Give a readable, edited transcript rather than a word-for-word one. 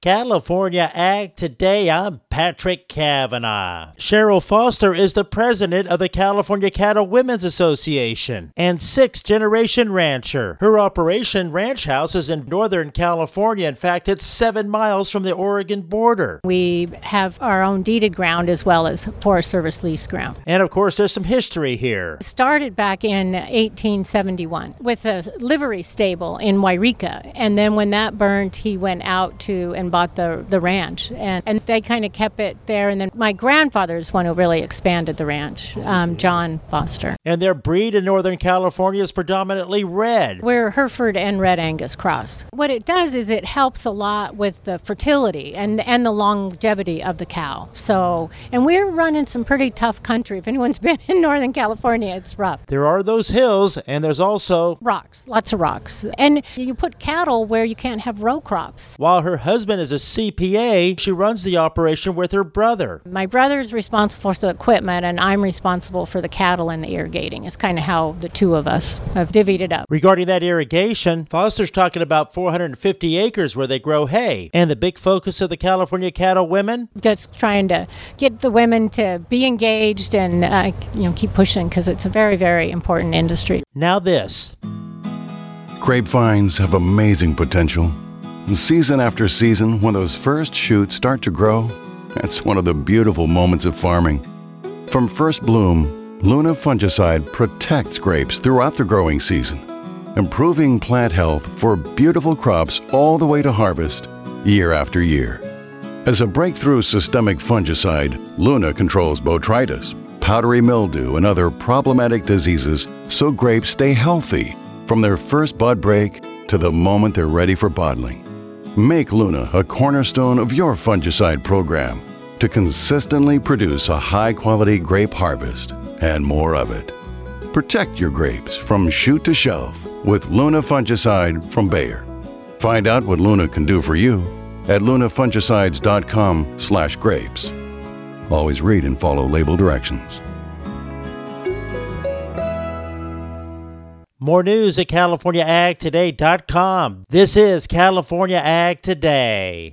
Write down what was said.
California Ag Today, I'm Patrick Cavanaugh. Cheryl Foster is the president of the California Cattle Women's Association and sixth-generation rancher. Her operation, Ranch House, is in Northern California. In fact, it's 7 miles from the Oregon border. We have our own deeded ground as well as Forest Service lease ground. And of course, there's some history here. It started back in 1871 with a livery stable in Wairika. And then when that burned, he went out to and bought the ranch, and they kind of kept it there. And then my grandfather is one who really expanded the ranch, John Foster. And their breed in Northern California is predominantly red. We're Hereford and Red Angus cross. What it does is it helps a lot with the fertility and the longevity of the cow. And we're running some pretty tough country. If anyone's been in Northern California, it's rough. There are those hills, and there's also rocks, lots of rocks. And you put cattle where you can't have row crops. While her husband is a CPA, she runs the operation with her brother. My brother's responsible for the equipment, and I'm responsible for the cattle and the irrigating. It's kind of how the two of us have divvied it up. Regarding that irrigation, Foster's talking about 450 acres where they grow hay. And the big focus of the California Cattle Women? Just trying to get the women to be engaged and keep pushing, because it's a very, very important industry. Now this. Grapevines have amazing potential. And season after season, when those first shoots start to grow, that's one of the beautiful moments of farming. From first bloom, Luna fungicide protects grapes throughout the growing season, improving plant health for beautiful crops all the way to harvest, year after year. As a breakthrough systemic fungicide, Luna controls botrytis, powdery mildew, and other problematic diseases so grapes stay healthy from their first bud break to the moment they're ready for bottling. Make Luna a cornerstone of your fungicide program to consistently produce a high-quality grape harvest and more of it. Protect your grapes from shoot to shelf with Luna fungicide from Bayer. Find out what Luna can do for you at lunafungicides.com/grapes. Always read and follow label directions. More news at CaliforniaAgToday.com. This is California Ag Today.